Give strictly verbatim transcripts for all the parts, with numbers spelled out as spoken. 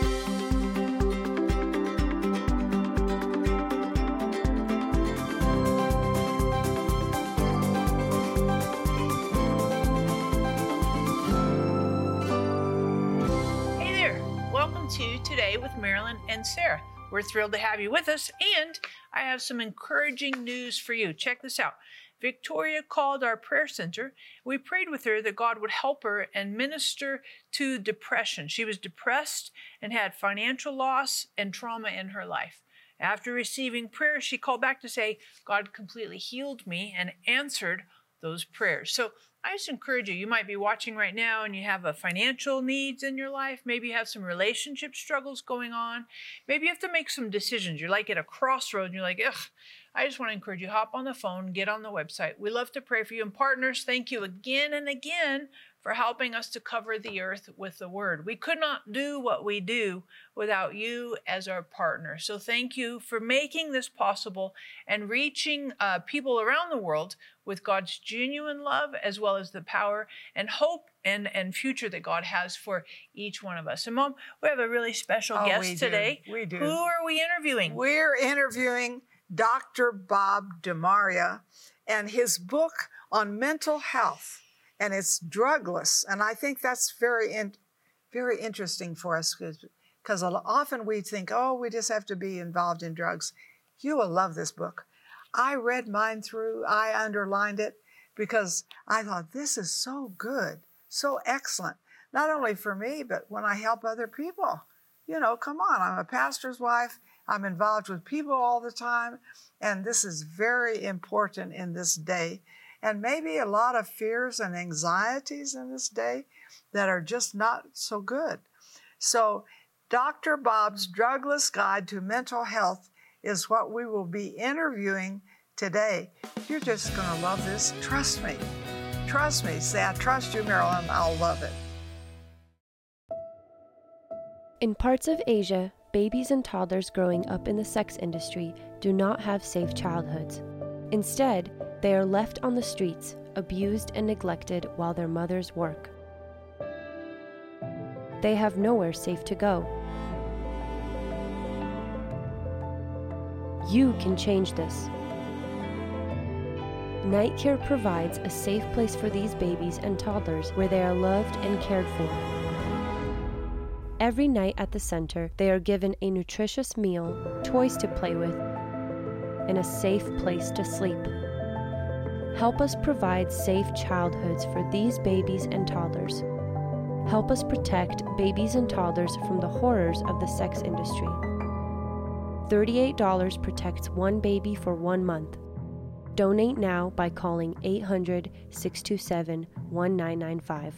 To Today with Marilyn and Sarah. We're thrilled to have you with us, and I have some encouraging news for you. Check this out. Victoria called our prayer center. We prayed with her that God would help her and minister to depression. She was depressed and had financial loss and trauma in her life. After receiving prayer, she called back to say, God completely healed me and answered those prayers. So I just encourage you, you might be watching right now and you have a financial needs in your life. Maybe you have some relationship struggles going on. Maybe you have to make some decisions. You're like at a crossroad and you're like, ugh, I just want to encourage you, hop on the phone, get on the website. We love to pray for you. And partners, thank you again and again for helping us to cover the earth with the word. We could not do what we do without you as our partner. So thank you for making this possible and reaching uh, people around the world with God's genuine love, as well as the power and hope and, and future that God has for each one of us. And Mom, we have a really special oh, guest we today. Do. We do. Who are we interviewing? We're interviewing Doctor Bob DeMaria and his book on mental health, and it's drugless. And I think that's very, in, very interesting for us because often we think, oh, we just have to be involved in drugs. You will love this book. I read mine through, I underlined it because I thought this is so good, so excellent. Not only for me, but when I help other people. You know, come on, I'm a pastor's wife. I'm involved with people all the time. And this is very important in this day. And maybe a lot of fears and anxieties in this day that are just not so good. So Doctor Bob's Drugless Guide to Mental Health is what we will be interviewing today. You're just going to love this. Trust me. Trust me. Say, I trust you, Marilyn. I'll love it. In parts of Asia, babies and toddlers growing up in the sex industry do not have safe childhoods. Instead, they are left on the streets, abused and neglected while their mothers work. They have nowhere safe to go. You can change this. Night Care provides a safe place for these babies and toddlers where they are loved and cared for. Every night at the center, they are given a nutritious meal, toys to play with, and a safe place to sleep. Help us provide safe childhoods for these babies and toddlers. Help us protect babies and toddlers from the horrors of the sex industry. thirty-eight dollars protects one baby for one month. Donate now by calling eight hundred, six two seven, one nine nine five.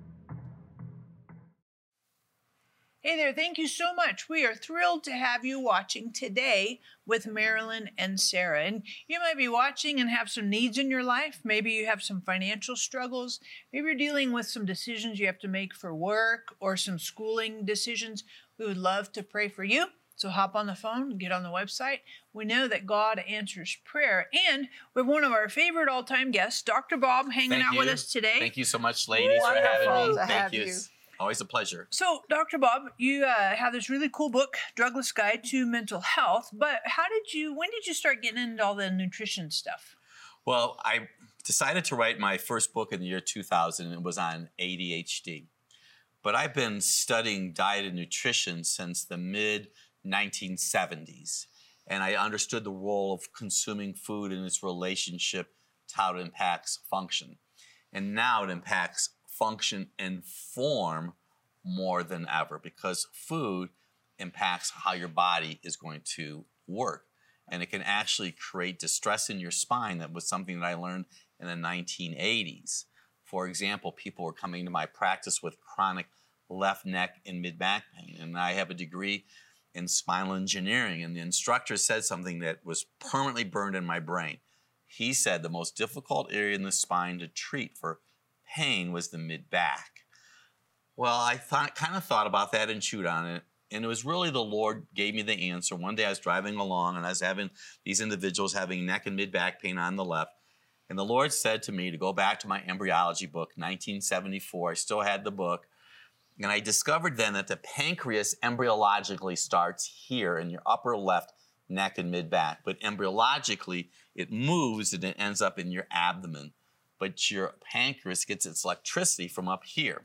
Hey there, thank you so much. We are thrilled to have you watching Today with Marilyn and Sarah. And you might be watching and have some needs in your life. Maybe you have some financial struggles. Maybe you're dealing with some decisions you have to make for work or some schooling decisions. We would love to pray for you. So hop on the phone, get on the website. We know that God answers prayer. And we have one of our favorite all-time guests, Doctor Bob, hanging Thank out you. with us today. Thank you so much, ladies, Wonderful for having me. to Thank have you. you. It's always a pleasure. So, Doctor Bob, you uh, have this really cool book, Drugless Guide to Mental Health. But how did you, when did you start getting into all the nutrition stuff? Well, I decided to write my first book in the year two thousand, and it was on A D H D. But I've been studying diet and nutrition since the mid nineteen seventies. And I understood the role of consuming food and its relationship to how it impacts function. And now it impacts function and form more than ever because food impacts how your body is going to work. And it can actually create distress in your spine. That was something that I learned in the nineteen eighties. For example, people were coming to my practice with chronic left neck and mid-back pain. And I have a degree in spinal engineering, and the instructor said something that was permanently burned in my brain. He said the most difficult area in the spine to treat for pain was the mid-back. Well, I thought, kind of thought about that and chewed on it, and it was really the Lord gave me the answer. One day I was driving along, and I was having these individuals having neck and mid-back pain on the left, and the Lord said to me to go back to my embryology book, nineteen seventy-four. I still had the book, And I discovered then that the pancreas embryologically starts here in your upper left neck and mid-back. But embryologically, it moves and it ends up in your abdomen. But your pancreas gets its electricity from up here.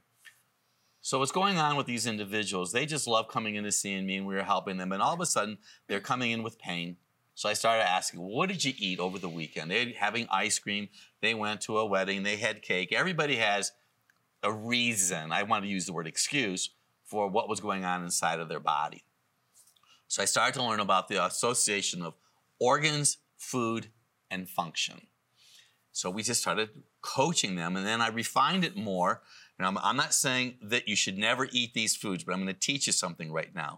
So what's going on with these individuals, they just love coming in to seeing me, and we were helping them. And all of a sudden, they're coming in with pain. So I started asking, well, what did you eat over the weekend? They're having ice cream. They went to a wedding. They had cake. Everybody has a reason, I want to use the word excuse, for what was going on inside of their body. So I started to learn about the association of organs, food, and function. So we just started coaching them, and then I refined it more. And I'm, I'm not saying that you should never eat these foods, but I'm going to teach you something right now.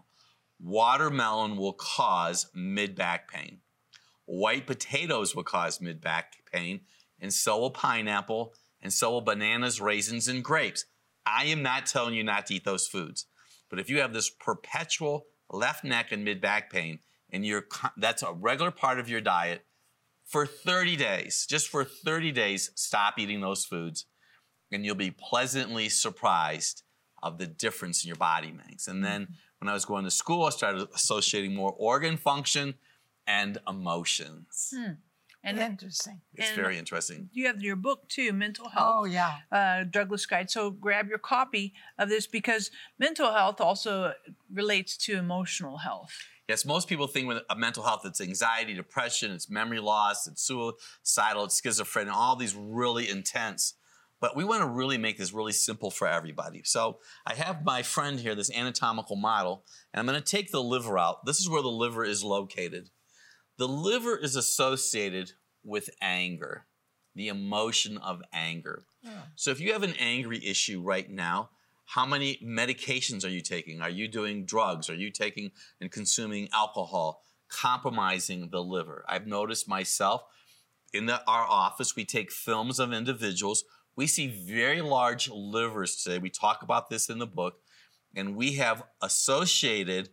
Watermelon will cause mid-back pain. White potatoes will cause mid-back pain, and so will pineapple, and so will bananas, raisins, and grapes. I am not telling you not to eat those foods. But if you have this perpetual left neck and mid-back pain, and you're, that's a regular part of your diet, for thirty days, just for thirty days, stop eating those foods, and you'll be pleasantly surprised of the difference in your body makes. And then when I was going to school, I started associating more organ function and emotions. Hmm. And Interesting. It's and very interesting. you have your book too, Mental Health. Oh, yeah. Uh, Drugless Guide. So grab your copy of this, because mental health also relates to emotional health. Yes, most people think with a mental health, it's anxiety, depression, it's memory loss, it's suicidal, it's schizophrenia, all these really intense. But we want to really make this really simple for everybody. So I have my friend here, this anatomical model, and I'm going to take the liver out. This is where the liver is located. The liver is associated with anger, the emotion of anger. Yeah. So if you have an angry issue right now, how many medications are you taking? Are you doing drugs? Are you taking and consuming alcohol, compromising the liver? I've noticed myself in the, our office, we take films of individuals. We see very large livers today. We talk about this in the book, and we have associated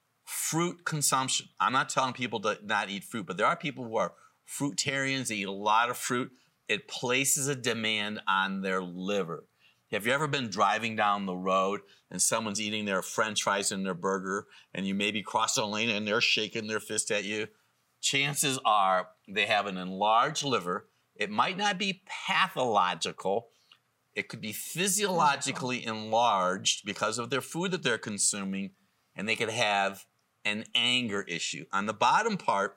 fruit consumption. I'm not telling people to not eat fruit, but there are people who are fruitarians. They eat a lot of fruit. It places a demand on their liver. Have you ever been driving down the road and someone's eating their french fries and their burger, and you maybe cross a lane and they're shaking their fist at you? Chances are they have an enlarged liver. It might not be pathological. It could be physiologically enlarged because of their food that they're consuming, and they could have an anger issue. On the bottom part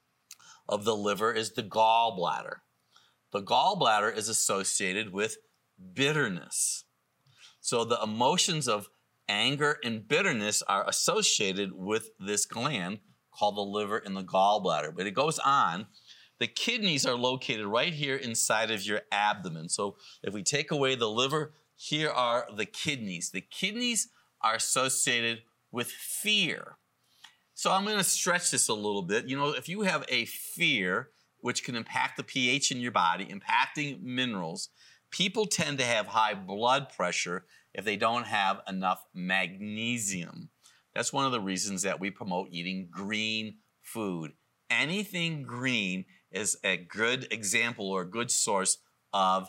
of the liver is the gallbladder. The gallbladder is associated with bitterness. So the emotions of anger and bitterness are associated with this gland called the liver and the gallbladder. But it goes on. The kidneys are located right here inside of your abdomen. So if we take away the liver, here are the kidneys. The kidneys are associated with fear. So I'm going to stretch this a little bit. You know, if you have a fear, which can impact the pH in your body, impacting minerals, people tend to have high blood pressure if they don't have enough magnesium. That's one of the reasons that we promote eating green food. Anything green is a good example or a good source of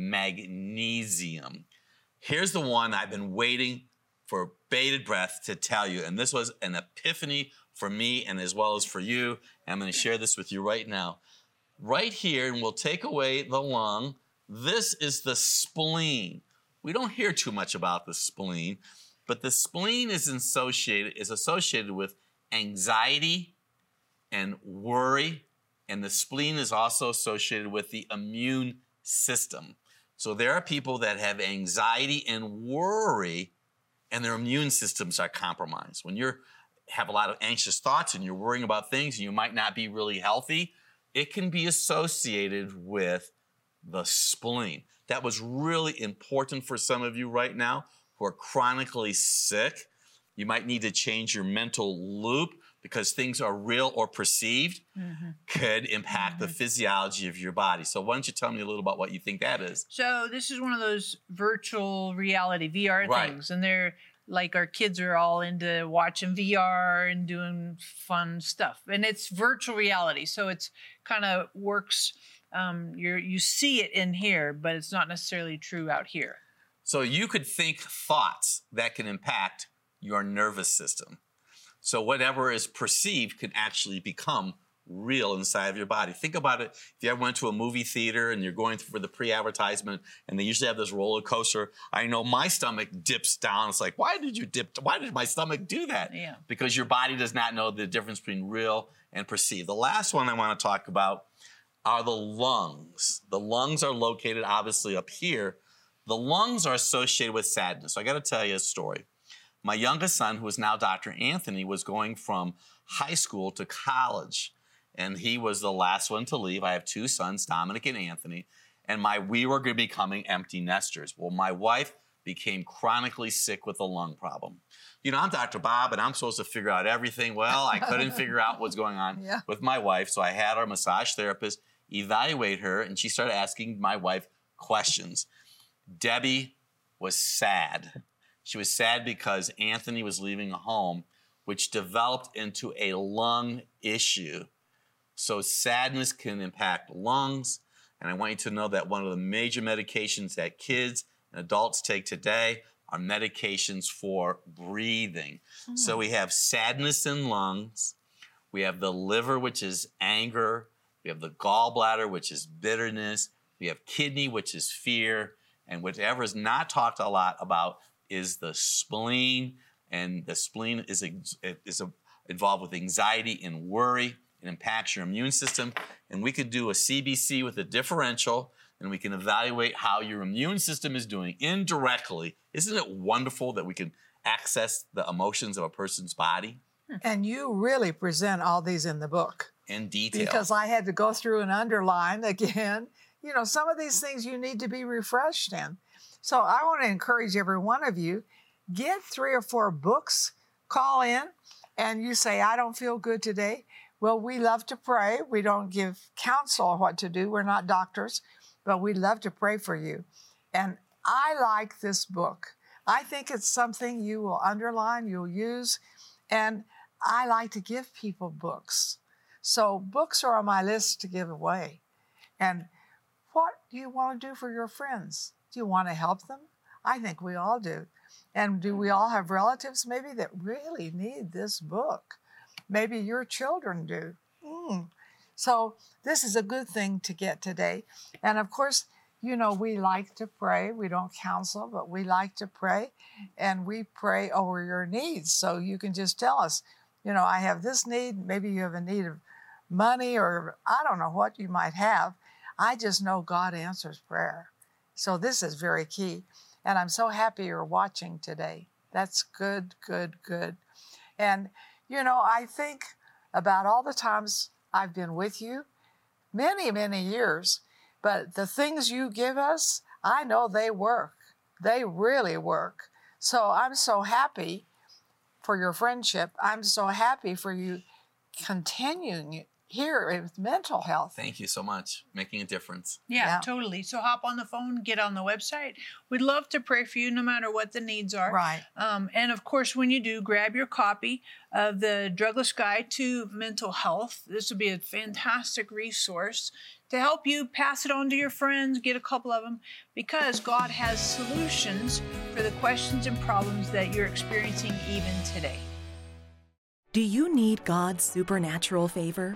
magnesium. Here's the one I've been waiting for bated breath to tell you, and this was an epiphany for me and as well as for you. And I'm going to share this with you right now. Right here, and we'll take away the lung. This is the spleen. We don't hear too much about the spleen, but the spleen is associated, is associated with anxiety and worry, and the spleen is also associated with the immune system. So there are people that have anxiety and worry, and their immune systems are compromised. When you have a lot of anxious thoughts and you're worrying about things and you might not be really healthy, it can be associated with the spleen. That was really important for some of you right now who are chronically sick. You might need to change your mental loop because things are real or perceived, mm-hmm. could impact mm-hmm. the physiology of your body. So why don't you tell me a little about what you think that is? So this is one of those virtual reality V R right. things, and they're like our kids are all into watching V R and doing fun stuff, and it's virtual reality. So it's kind of works. Um, you you see it in here, but it's not necessarily true out here. So you could think thoughts that can impact your nervous system. So whatever is perceived can actually become real inside of your body. Think about it. If you ever went to a movie theater and you're going for the pre-advertisement and they usually have this roller coaster, I know my stomach dips down. It's like, why did you dip? Why did my stomach do that? Yeah. Because your body does not know the difference between real and perceived. The last one I want to talk about are the lungs. The lungs are located obviously up here. The lungs are associated with sadness. So I got to tell you a story. My youngest son, who is now Doctor Anthony, was going from high school to college. And he was the last one to leave. I have two sons, Dominic and Anthony, and my we were going to be becoming empty nesters. Well, my wife became chronically sick with a lung problem. You know, I'm Doctor Bob, and I'm supposed to figure out everything. Well, I couldn't figure out what's going on Yeah. with my wife, so I had our massage therapist evaluate her, and she started asking my wife questions. Debbie was sad. She was sad because Anthony was leaving home, which developed into a lung issue. So sadness can impact lungs, and I want you to know that one of the major medications that kids and adults take today are medications for breathing. Mm. So we have sadness in lungs, we have the liver, which is anger, we have the gallbladder, which is bitterness, we have kidney, which is fear, and whatever is not talked a lot about is the spleen, and the spleen is, is involved with anxiety and worry. It impacts your immune system, and we could do a C B C with a differential, and we can evaluate how your immune system is doing indirectly. Isn't it wonderful that we can access the emotions of a person's body? And you really present all these in the book. In detail. Because I had to go through and underline again. You know, some of these things you need to be refreshed in. So I want to encourage every one of you, get three or four books, call in, and you say, I don't feel good today. Well, we love to pray. We don't give counsel on what to do. We're not doctors, but we love to pray for you. And I like this book. I think it's something you will underline, you'll use, and I like to give people books. So books are on my list to give away. And what do you want to do for your friends? Do you want to help them? I think we all do. And do we all have relatives maybe that really need this book? Maybe your children do. Mm. So this is a good thing to get today. And of course, you know, we like to pray. We don't counsel, but we like to pray. And we pray over your needs. So you can just tell us, you know, I have this need. Maybe you have a need of money, or I don't know what you might have. I just know God answers prayer. So this is very key. And I'm so happy you're watching today. That's good, good, good. And you know, I think about all the times I've been with you, many, many years, but the things you give us, I know they work. They really work. So I'm so happy for your friendship. I'm so happy for you continuing here with mental health. Thank you so much. Making a difference. Yeah, Yeah. totally. So hop on the phone, get on the website. We'd love to pray for you no matter what the needs are. Right. Um, and of course, when you do, grab your copy of the Drugless Guide to Mental Health. This would be a fantastic resource to help you pass it on to your friends, get a couple of them, because God has solutions for the questions and problems that you're experiencing even today. Do you need God's supernatural favor?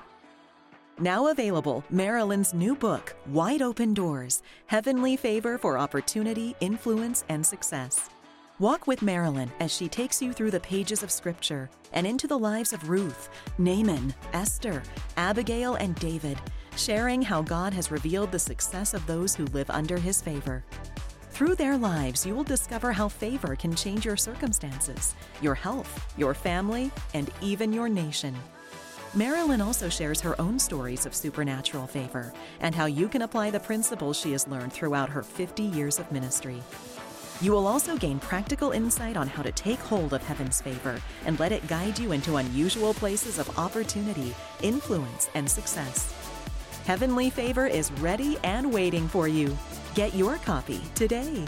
Now available, Marilyn's new book, Wide Open Doors, Heavenly Favor for Opportunity, Influence, and Success. Walk with Marilyn as she takes you through the pages of Scripture and into the lives of Ruth, Naaman, Esther, Abigail, and David, sharing how God has revealed the success of those who live under His favor. Through their lives, you will discover how favor can change your circumstances, your health, your family, and even your nation. Marilyn also shares her own stories of supernatural favor and how you can apply the principles she has learned throughout her fifty years of ministry. You will also gain practical insight on how to take hold of heaven's favor and let it guide you into unusual places of opportunity, influence, and success. Heavenly Favor is ready and waiting for you. Get your copy today.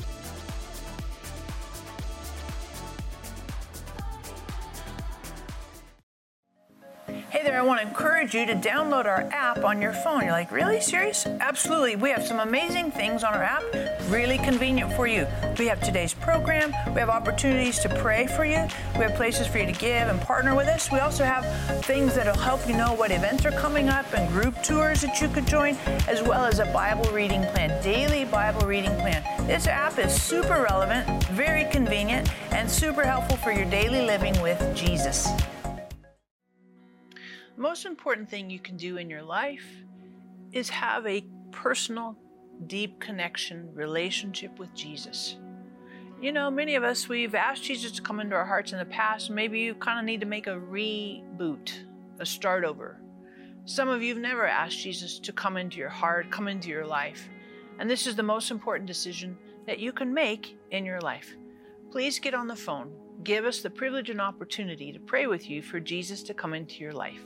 Hey, Hey there, I want to encourage you to download our app on your phone. You're like, really? Serious? Absolutely. We have some amazing things on our app, really convenient for you. We have today's program. We have opportunities to pray for you. We have places for you to give and partner with us. We also have things that will help you know what events are coming up and group tours that you could join, as well as a Bible reading plan, daily Bible reading plan. This app is super relevant, very convenient, and super helpful for your daily living with Jesus. The most important thing you can do in your life is have a personal, deep connection, relationship with Jesus. You know, many of us, we've asked Jesus to come into our hearts in the past. Maybe you kind of need to make a reboot, a start over. Some of you have never asked Jesus to come into your heart, come into your life. And this is the most important decision that you can make in your life. Please get on the phone. Give us the privilege and opportunity to pray with you for Jesus to come into your life.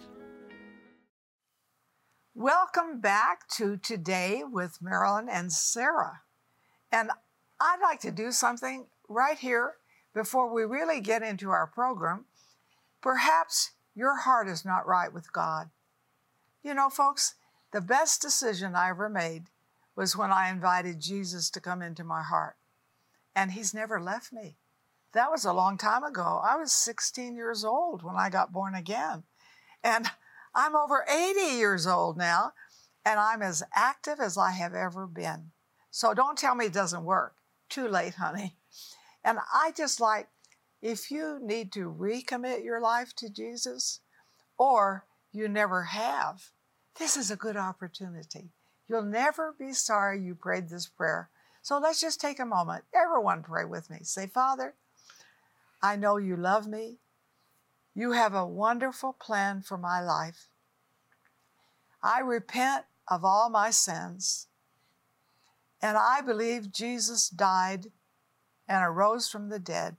Welcome back to Today with Marilyn and Sarah. And I'd like to do something right here before we really get into our program. Perhaps your heart is not right with God. You know, folks, the best decision I ever made was when I invited Jesus to come into my heart. And he's never left me. That was a long time ago. I was sixteen years old when I got born again. And I'm over eighty years old now, and I'm as active as I have ever been. So don't tell me it doesn't work. Too late, honey. And I just like, if you need to recommit your life to Jesus, or you never have, this is a good opportunity. You'll never be sorry you prayed this prayer. So let's just take a moment. Everyone pray with me. Say, Father, I know you love me. You have a wonderful plan for my life. I repent of all my sins, and I believe Jesus died and arose from the dead.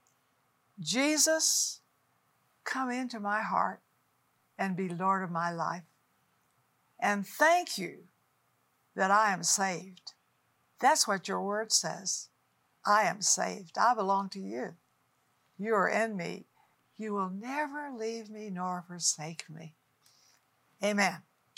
Jesus, come into my heart and be Lord of my life. And thank you that I am saved. That's what your word says. I am saved. I belong to you. You are in me. You will never leave me nor forsake me. Amen.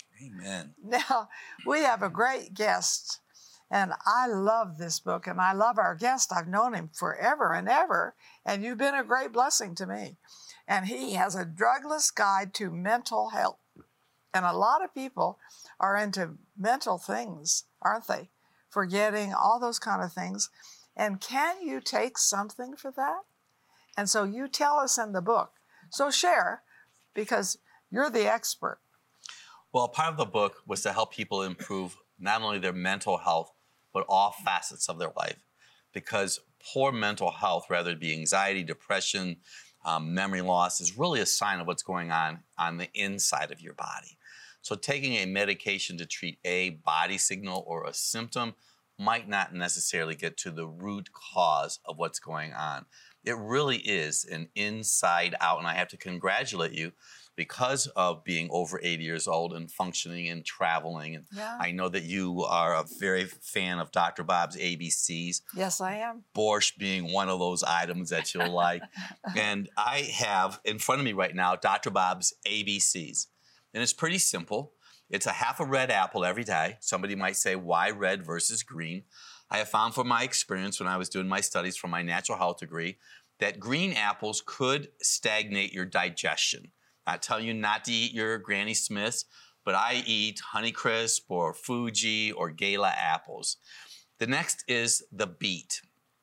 Amen. Now, we have a great guest, and I love this book, and I love our guest. I've known him forever and ever, and you've been a great blessing to me. And he has a drugless guide to mental health. And a lot of people are into mental things, aren't they? Forgetting, all those kind of things. And can you take something for that? And so you tell us in the book. So share, because you're the expert. Well, part of the book was to help people improve not only their mental health, but all facets of their life. Because poor mental health, whether it be anxiety, depression, um, memory loss, is really a sign of what's going on on the inside of your body. So taking a medication to treat a body signal or a symptom might not necessarily get to the root cause of what's going on. It really is an inside out, and I have to congratulate you because of being over eighty years old and functioning and traveling. And Yeah. I know that you are a very fan of Doctor Bob's A B Cs. Yes, I am. Borscht being one of those items that you'll like. And I have in front of me right now Doctor Bob's A B Cs. And it's pretty simple. It's a half a red apple every day. Somebody might say, why red versus green? I have found from my experience when I was doing my studies for my natural health degree that green apples could stagnate your digestion. I tell you not to eat your Granny Smiths, but I eat Honeycrisp or Fuji or Gala apples. The next is the beet.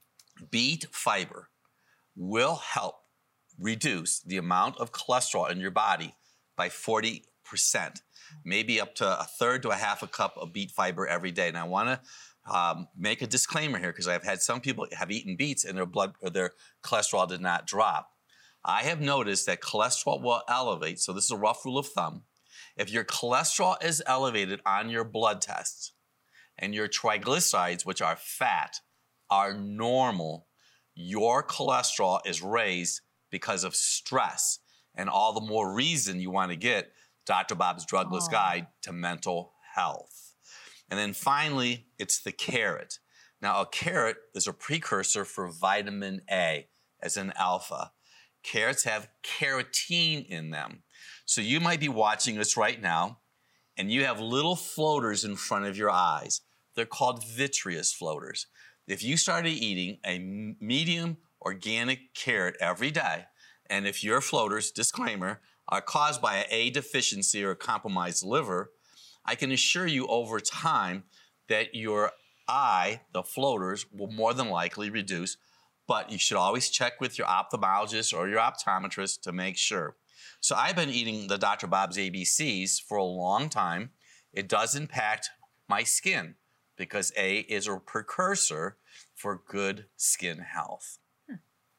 Beet fiber will help reduce the amount of cholesterol in your body by forty percent, maybe up to a third to a half a cup of beet fiber every day. And I want to um, make a disclaimer here because I've had some people have eaten beets and their blood or their cholesterol did not drop. I have noticed that cholesterol will elevate, so this is a rough rule of thumb. If your cholesterol is elevated on your blood tests and your triglycerides, which are fat, are normal, your cholesterol is raised because of stress. And all the more reason you want to get Doctor Bob's Drugless Oh. Guide to Mental Health. And then finally, it's the carrot. Now, a carrot is a precursor for vitamin A as an alpha. Carrots have carotene in them. So you might be watching us right now, and you have little floaters in front of your eyes. They're called vitreous floaters. If you started eating a medium organic carrot every day, and if your floaters, disclaimer, are caused by an A deficiency or a compromised liver, I can assure you over time that your eye, the floaters, will more than likely reduce, but you should always check with your ophthalmologist or your optometrist to make sure. So I've been eating the Doctor Bob's A B Cs for a long time. It does impact my skin because A is a precursor for good skin health. Hmm.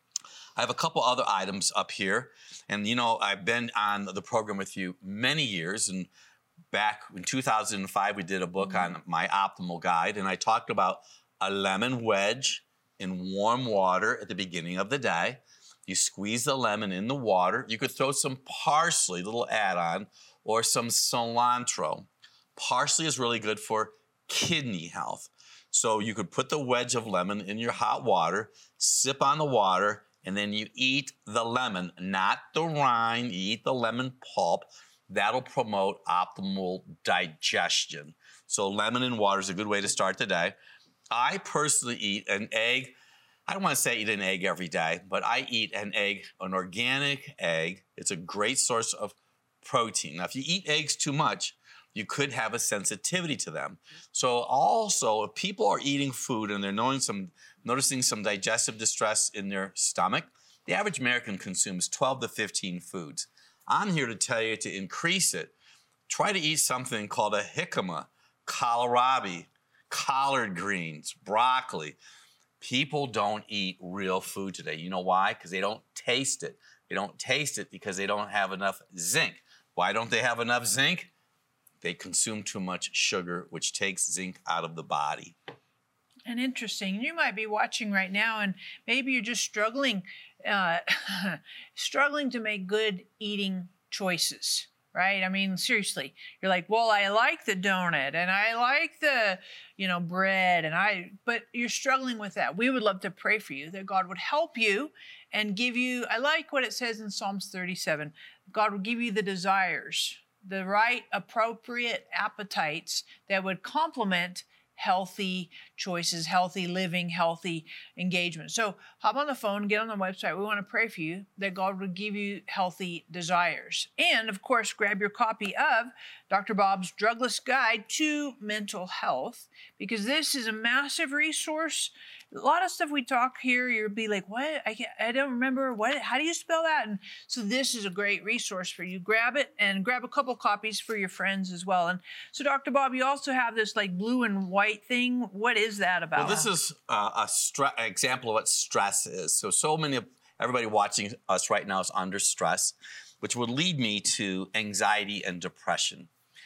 I have a couple other items up here. And you know, I've been on the program with you many years, and back in two thousand five, we did a book mm-hmm. on My Optimal Guide, and I talked about a lemon wedge in warm water at the beginning of the day. You squeeze the lemon in the water. You could throw some parsley, little add-on, or some cilantro. Parsley is really good for kidney health. So you could put the wedge of lemon in your hot water, sip on the water, and then you eat the lemon, not the rind. You eat the lemon pulp. That'll promote optimal digestion. So lemon and water is a good way to start the day. I personally eat an egg. I don't want to say eat an egg every day, but I eat an egg, an organic egg. It's a great source of protein. Now, if you eat eggs too much, you could have a sensitivity to them. So also, if people are eating food and they're knowing some, noticing some digestive distress in their stomach, the average American consumes twelve to fifteen foods. I'm here to tell you to increase it. Try to eat something called a jicama, kohlrabi, collard greens, broccoli. People don't eat real food today. You know why? Because they don't taste it. They don't taste it because they don't have enough zinc. Why don't they have enough zinc? They consume too much sugar, which takes zinc out of the body. And interesting. You might be watching right now, and maybe you're just struggling, uh, struggling to make good eating choices, right? I mean, seriously, you're like, well, I like the donut, and I like the, you know, bread, and I, but you're struggling with that. We would love to pray for you that God would help you and give you. I like what it says in Psalms thirty-seven. God will give you the desires, the right, appropriate appetites that would complement healthy choices, healthy living, healthy engagement. So hop on the phone, get on the website. We want to pray for you that God would give you healthy desires. And of course, grab your copy of Doctor Bob's Drugless Guide to Mental Health, because this is a massive resource. A lot of stuff we talk here, you'll be like, what? I can't, I don't remember. What? How do you spell that? And so this is a great resource for you. Grab it and grab a couple copies for your friends as well. And so, Doctor Bob, you also have this like blue and white thing. What is that about? Well, this is uh, a stre- example of what stress is. So, so many of everybody watching us right now is under stress, which would lead me to anxiety and depression.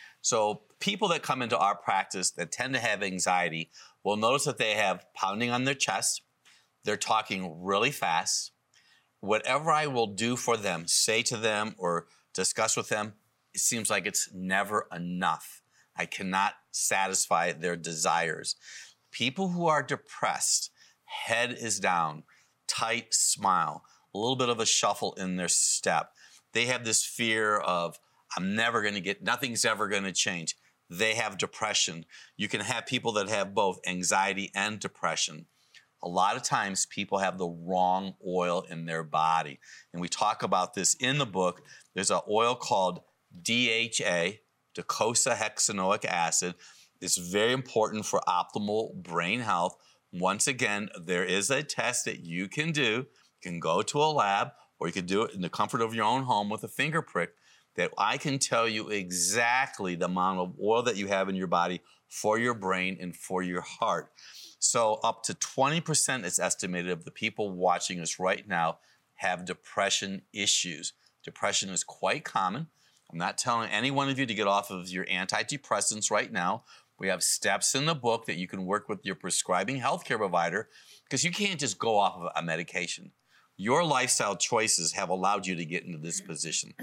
So people that come into our practice that tend to have anxiety will notice that they have pounding on their chest. They're talking really fast. Whatever I will do for them, say to them or discuss with them, it seems like it's never enough. I cannot satisfy their desires. People who are depressed, head is down, tight smile, a little bit of a shuffle in their step. They have this fear of, I'm never going to get, nothing's ever going to change. They have depression. You can have people that have both anxiety and depression. A lot of times people have the wrong oil in their body. And we talk about this in the book. There's an oil called D H A, docosahexaenoic acid. It's very important for optimal brain health. Once again, there is a test that you can do. You can go to a lab, or you can do it in the comfort of your own home with a finger prick, that I can tell you exactly the amount of oil that you have in your body for your brain and for your heart. So up to twenty percent is estimated of the people watching us right now have depression issues. Depression is quite common. I'm not telling any one of you to get off of your antidepressants right now. We have steps in the book that you can work with your prescribing healthcare provider, because you can't just go off of a medication. Your lifestyle choices have allowed you to get into this position.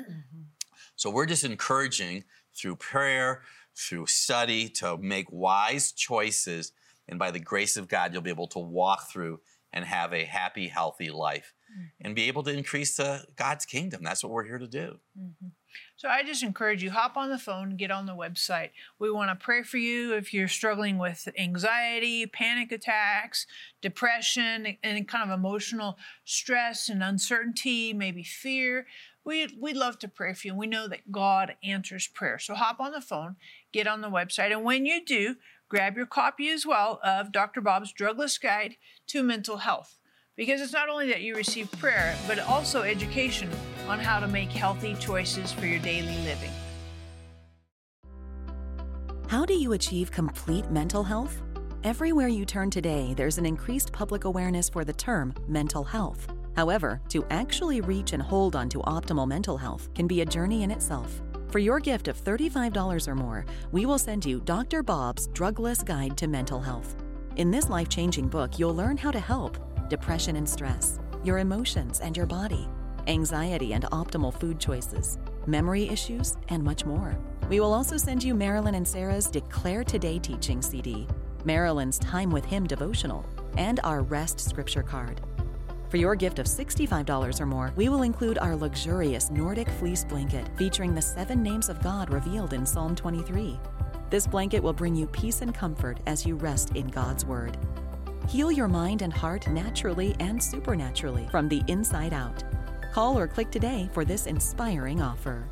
So we're just encouraging through prayer, through study, to make wise choices. And by the grace of God, you'll be able to walk through and have a happy, healthy life. and be able to increase uh, God's kingdom. That's what we're here to do. Mm-hmm. So I just encourage you, hop on the phone, get on the website. We want to pray for you if you're struggling with anxiety, panic attacks, depression, any kind of emotional stress and uncertainty, maybe fear. We, we'd love to pray for you. We know that God answers prayer. So hop on the phone, get on the website. And when you do, grab your copy as well of Doctor Bob's Drugless Guide to Mental Health. Because it's not only that you receive prayer, but also education on how to make healthy choices for your daily living. How do you achieve complete mental health? Everywhere you turn today, there's an increased public awareness for the term mental health. However, to actually reach and hold on to optimal mental health can be a journey in itself. For your gift of thirty-five dollars or more, we will send you Doctor Bob's Drugless Guide to Mental Health. In this life-changing book, you'll learn how to help depression and stress, your emotions and your body, anxiety and optimal food choices, memory issues, and much more. We will also send you Marilyn and Sarah's Declare Today teaching C D, Marilyn's Time with Him devotional, and our Rest Scripture card. For your gift of sixty-five dollars or more, we will include our luxurious Nordic fleece blanket featuring the seven names of God revealed in Psalm twenty-three. This blanket will bring you peace and comfort as you rest in God's Word. Heal your mind and heart naturally and supernaturally from the inside out. Call or click today for this inspiring offer.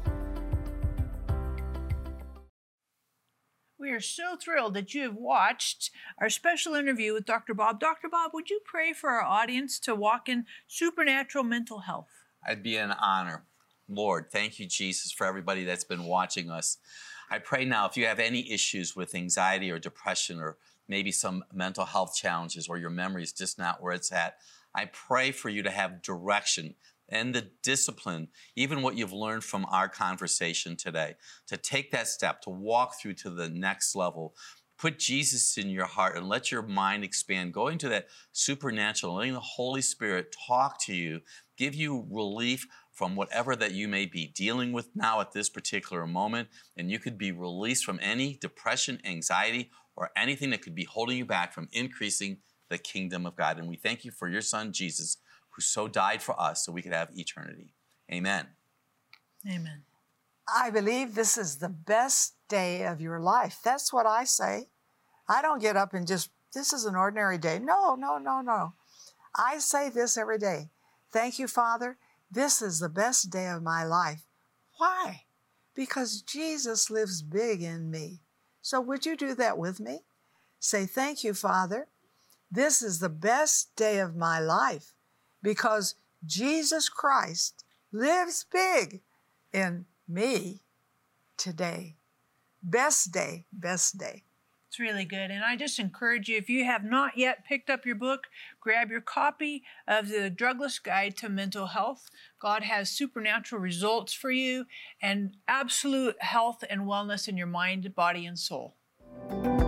We are so thrilled that you have watched our special interview with Doctor Bob. Doctor Bob, would you pray for our audience to walk in supernatural mental health? I'd be an honor. Lord, thank you, Jesus, for everybody that's been watching us. I pray now if you have any issues with anxiety or depression or maybe some mental health challenges or your memory is just not where it's at, I pray for you to have direction and the discipline, even what you've learned from our conversation today, to take that step, to walk through to the next level. Put Jesus in your heart and let your mind expand. Go into that supernatural, letting the Holy Spirit talk to you, give you relief from whatever that you may be dealing with now at this particular moment. And you could be released from any depression, anxiety, or anything that could be holding you back from increasing the kingdom of God. And we thank you for your Son, Jesus, who so died for us so we could have eternity. Amen. Amen. I believe this is the best day of your life. That's what I say. I don't get up and just, this is an ordinary day. No, no, no, no. I say this every day. Thank you, Father. This is the best day of my life. Why? Because Jesus lives big in me. So would you do that with me? Say, thank you, Father. This is the best day of my life because Jesus Christ lives big in me today. Best day, best day. It's really good. And I just encourage you, if you have not yet picked up your book, grab your copy of the Drugless Guide to Mental Health. God has supernatural results for you and absolute health and wellness in your mind, body, and soul.